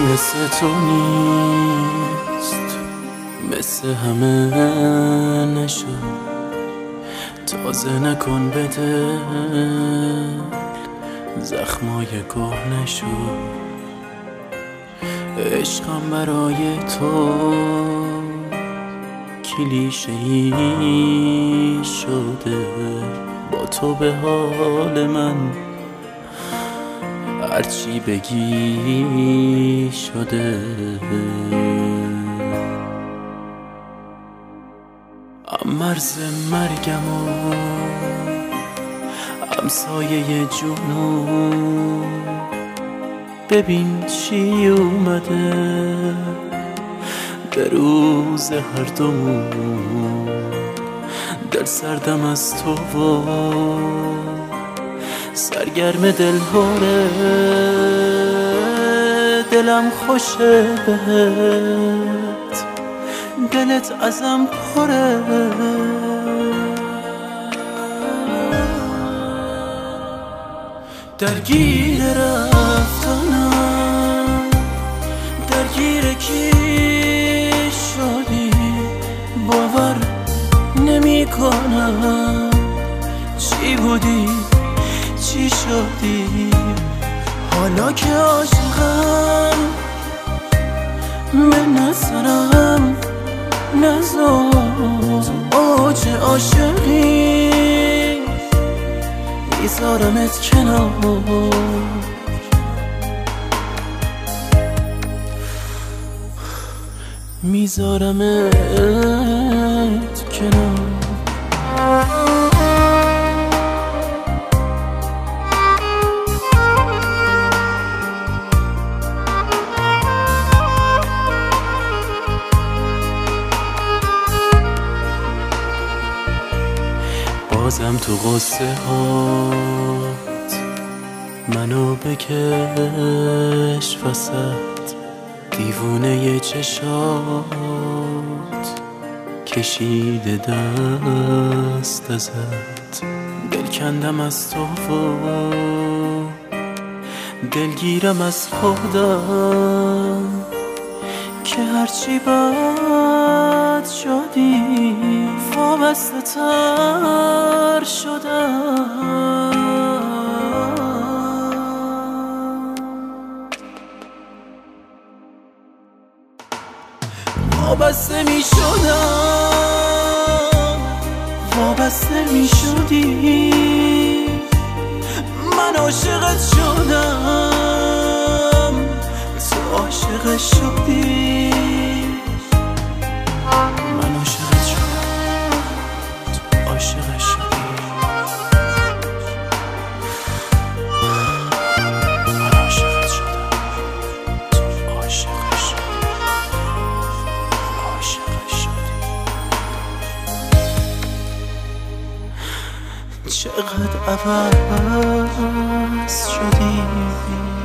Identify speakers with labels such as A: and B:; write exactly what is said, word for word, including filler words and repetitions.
A: مثل تو نیست، مثل همه نشد. تازه نکن به دل زخمای کهنه شد. عشقم برای تو کلیشه‌ای شده، با تو به حال من هرچی بگی شده. ام مرز مرگم و همسایه جنون، ببین چی اومده به روز هر دومون. دل سردم از تو و سرگرم دلهوره، دلم خوشه بهت، دلت ازم پره. درگیر رفتنم، درگیر کی شدی باور نمی کنم. چی بودی چی شدی حالا که عاشقم؟ به نظرم نزار اوج عاشقی، میذارمت کنار، میذارمت کنار. بازم تو غصه هات منو بکش وسط، دیوونه چشات کشیده دست ازت. دل کندم از تو و دلگیرم از خودم که هرچی بد شدی وابسته تر شدم. وابسته می شدم، وابسته می شدی، من عاشقت شدم، تو عاشق شدی. من عاشقت شدم، تو عاشق شدی. من عاشقت شدم، تو عاشق شدی. عاشق شدی. چقدر عوض شدی.